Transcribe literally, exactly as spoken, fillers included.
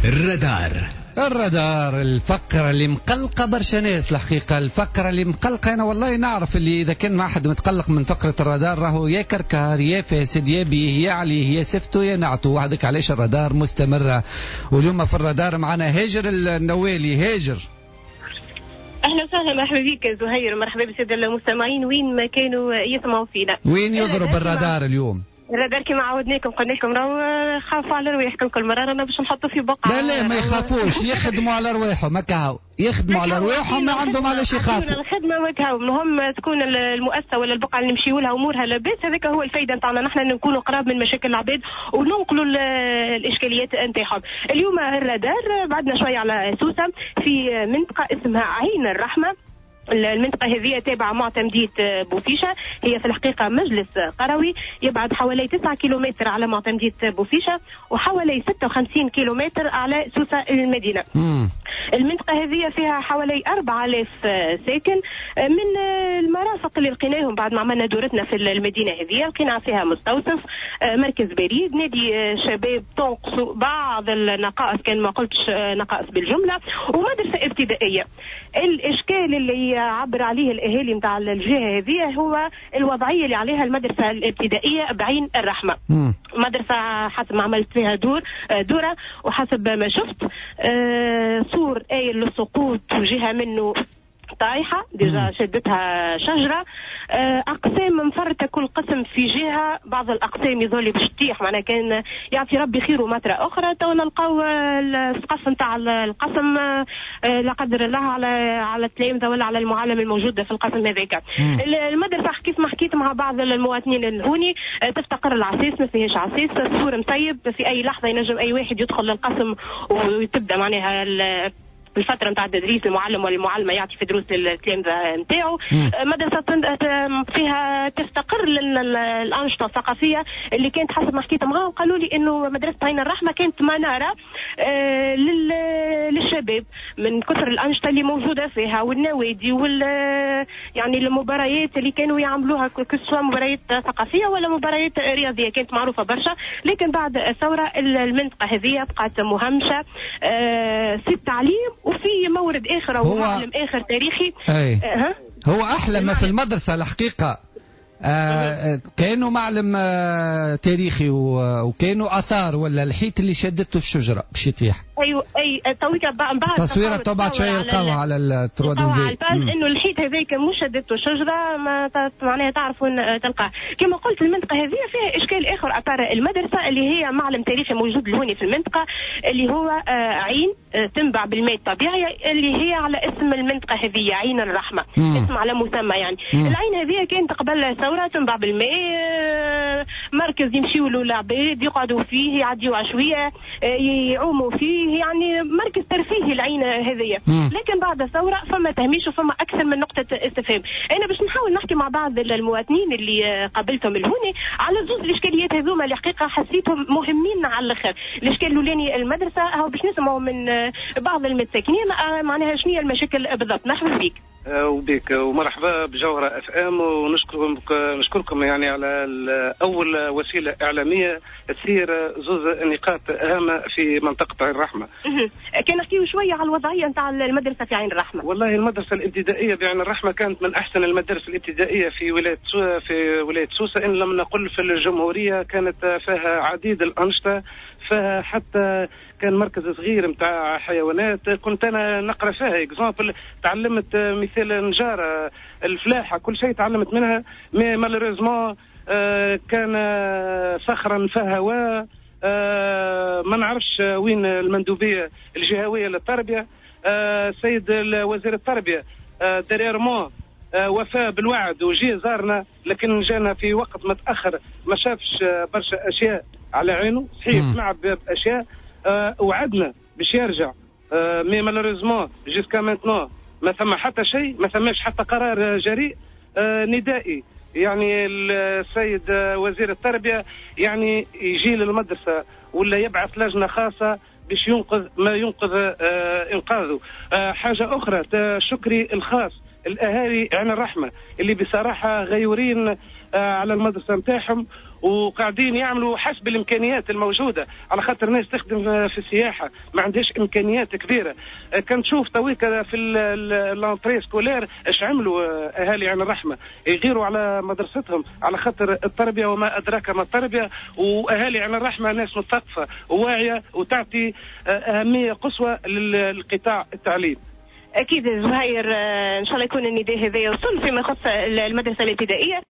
الرادار. الرادار الفقرة اللي مقلقة برشا ناس الحقيقة، الفقرة اللي مقلقة. أنا والله نعرف اللي إذا كان ما أحد متقلق من فقرة الرادار راهو يا كركار يا فاسد يا بيه يا عليه يا سفته يا نعتو وحدك. علاش الرادار مستمرة؟ واليوم في الرادار معنا هاجر النوالي. هاجر اهلا وسهلا، مرحبا بك زهير، مرحبا بالساده المستمعين وين ما كانوا يسمعوا فينا. وين يضرب الرادار اليوم؟ الرادار كما عودناكم قلنا لكم راهو خافوا على رواحكم كل مره رانا باش نحطوا في بقعه. لا لا ما يخافوش، يخدموا على رواحهم هكاو، يخدموا على رواحهم ما عندهم علاش يخافوا. الخدمه وكاو المهم تكون المؤسسه ولا البقعه اللي نمشيو لها امورها لاباس، هذاك هو الفايده نتاعنا نحن نكونوا قراب من مشاكل العباد وننقلوا الاشكاليات نتاعهم. اليوم الرادار بعدنا شويه على سوسه في منطقه اسمها عين الرحمه. المنطقة هذه تابعة معتمدية بوفيشة، هي في الحقيقة مجلس قروي يبعد حوالي تسعة كيلومتر على معتمدية بوفيشة وحوالي ستة وخمسين كيلومتر على سوسة المدينة. مم. المنطقة هذه فيها حوالي أربعة آلاف ساكن. من المرافق اللي لقيناهم بعد ما عملنا دورتنا في المدينة هذه لقينا فيها مستوصف، مركز بريد، نادي شباب تنقص بعض النقائص، كان ما قلتش نقائص بالجملة، ومدرسة ابتدائية. الإشكال اللي عبر عليه الأهالي متاع الجهة هذه هو الوضعية اللي عليها المدرسة الابتدائية بعين الرحمة. م. مدرسة حسب ما عملت فيها دور دورة وحسب ما شفت صور آية للسقوط وجهة منه طايحة ديجا شدتها شجرة، أقسام مفرطة كل قسم في جهة، بعض الأقسام يظل باش تطيح، معناها كان يعطي ربي خير ومترة أخرى تو نلقاو السقف نتاع القسم لا قدر الله على على التلامذة ولا على المعلم الموجودة في القسم هذاك. المدرسة كيف ما حكيت مع بعض المواطنين الهوني تفتقر العساس، ما فيهاش عساس، سور مسيب، في أي لحظة ينجم أي واحد يدخل للقسم وتبدأ معناها الفترة نتاع التدريس المعلم والمعلمة يعطي في دروس للتلامذة نتاعو. مدرسة فيها تفتقر للأنشطة الثقافية اللي كانت حسب ما حكيت معاهم قالوا لي إنه مدرسة عين الرحمة كانت منارة للشباب من كثر الأنشطة اللي موجودة فيها والنوادي وال يعني المباريات اللي كانوا يعملوها كسوا مباريات ثقافية ولا مباريات رياضية كانت معروفة برشا. لكن بعد الثورة المنطقة هذه بقت مهمشة في التعليم وفي مورد آخر أو معلم آخر تاريخي. أه هو أحلى ما في المدرسة الحقيقة آه كانوا معلم آه تاريخي وكانوا اثار ولا الحيط اللي شدته الشجره باش يطيح. ايوه اي تويكا بعد تصويره طبعا شويه يلقاوها على الترودوفي انه الحيط هذاك مش شدته الشجره ما معناها تعرفوا تلقاه. كما قلت المنطقه هذه فيها اشكال اخر اثار المدرسه اللي هي معلم تاريخي موجود لهوني في المنطقه اللي هو آه عين آه تنبع بالماء الطبيعي اللي هي على اسم المنطقه هذه عين الرحمه. مم. اسم على مسمى يعني. مم. العين هذه كانت قبل ثورة تنبع بالماء، مركز يمشيوا له العباد يقعدوا فيه يعديوا عشوية يعوموا فيه، يعني مركز ترفيهي العين هذه. لكن بعد الثورة فما تهميش وفما أكثر من نقطة استفهام. أنا باش نحاول نحكي مع بعض المواطنين اللي قابلتهم الهوني على زوج الإشكاليات هذوما اللي حقيقة حسيتهم مهمين على الآخر. الإشكال الأولاني المدرسة هو باش نسمعوا من بعض المتساكنين معناها شنو المشاكل بالضبط. مرحبا بك. وبيك ومرحبا بجوهرة اف ام، ونشكركم نشكركم يعني على اول وسيله اعلاميه تثير زوز نقاط هامه في منطقه عين الرحمه. كان نحكيو شويه على الوضعيه نتاع المدرسه في عين الرحمه. والله المدرسه الابتدائيه بعين الرحمه كانت من احسن المدارس الابتدائيه في ولايه في ولايه سوسه، ان لم نقل في الجمهوريه. كانت فيها عديد الانشطه، فيها حتى كان مركز صغير متاع حيوانات كنت انا نقرا فيها اكزامبل، تعلمت مثال النجاره الفلاحه كل شيء تعلمت منها. مي مالوريزمون آه كان صخرا فيها هواء، آه ما نعرفش وين المندوبيه الجهويه للتربيه. آه سيد وزير التربيه آه ديريرمون آه وفاء بالوعد وجي زارنا، لكن جانا في وقت متاخر ما شافش آه برشا اشياء على عينه. صحيح سمع باشياء آه وعدنا باش يرجع، آه مي مالوريزمون جيسكا مانتنون ما ثم حتى شيء، ما ثماش حتى قرار جريء آه ندائي. يعني السيد آه وزير التربيه يعني يجي للمدرسه ولا يبعث لجنه خاصه باش ينقذ ما ينقذ آه انقاذه. آه حاجه اخرى شكري الخاص الاهالي عين الرحمه اللي بصراحه غيورين آه على المدرسه نتاعهم وقاعدين يعملوا حسب الامكانيات الموجوده، على خاطر الناس تخدم في السياحه ما عندهاش امكانيات كبيره. كان تشوف تويكا في الانتري سكولير ايش عملوا اهالي عين الرحمه، يغيروا على مدرستهم على خاطر التربيه وما ادراك ما التربيه. واهالي عين الرحمه ناس مثقفه وواعيه وتعطي اهميه قصوى للقطاع التعليم. اكيد زهير، ان شاء الله يكون النداء هذا يوصل فيما يخص المدرسه الابتدائيه.